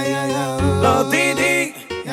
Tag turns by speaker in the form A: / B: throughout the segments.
A: Los Titi,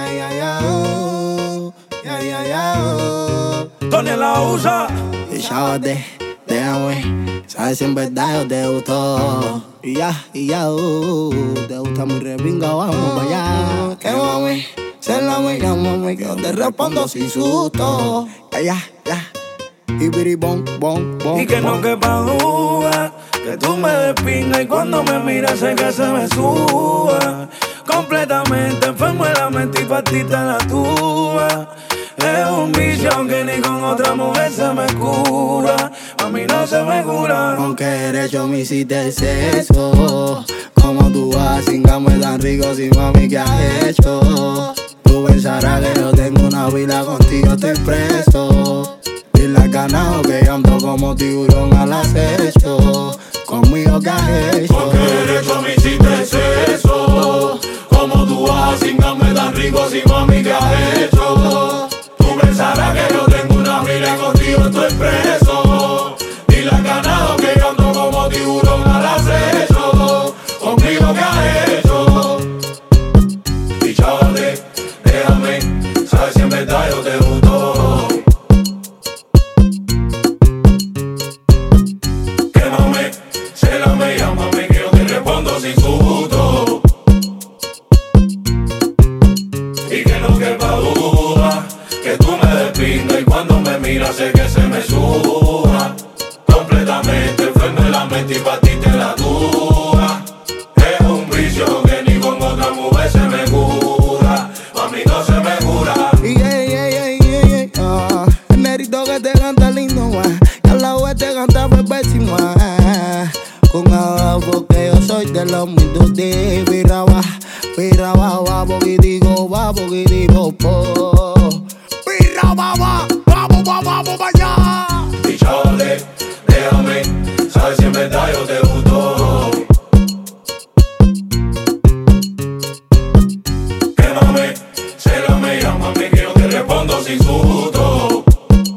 A: Tony la usa.
B: Y chávate, déjame, sabes si en verdad yo te gustó. Y ya, te gusta mi repinga, vamos para allá. Que mami, se la me llámame, que yo te respondo sin susto. Ya. Y biribom, bom.
A: Y que no quepa duda, que tú me despingas y cuando me miras sé que se me suba. Completamente enfermo en la mente y pa' ti te la tuba. Es un vicio que ni con otra mujer se me cura. A mí no se me cura.
B: Con qué derecho me hiciste eso. Como tú vas sin gambe tan rico, sin mami, ¿qué has hecho? Tú pensarás que yo tengo una vida, contigo estoy preso. Y la ganado que yo ando como tiburón al acecho. Conmigo, ¿qué has hecho?
A: ¿Con qué derecho me hiciste eso? Como tú vas sin gambe tan rico, sin mami, ¿qué has hecho? Tú pensarás que yo tengo una vida, contigo estoy preso. Y la ganado que yo ando como tiburón al acecho. Conmigo, ¿qué has hecho? Y chávate, déjame, sabes si en verdad yo te gustó. Quémame, célame, llámame, que yo te respondo sin susto. Y que no quepa duda, que tú me despingas y cuando me miras sé que se me suba. Completamente enfermo en la mente y pa' ti te la tuba. Es un vicio que ni con otra mujer se me cura. A mí no se me cura.
B: El negrito que te canta lindo, y al lado te canta fue pésimo. Con agua porque yo soy de los mundos de Piraba, poquitico, po. Piraba, vamos para allá.
A: Y chale, déjame, sabes si en verdad yo te gustó. Quémame, célame, llámame, que yo te respondo sin susto.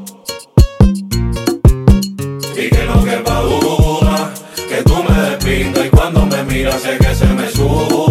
A: Y que no quepa duda, que tú me despingas y cuando me miras sé que se me sube.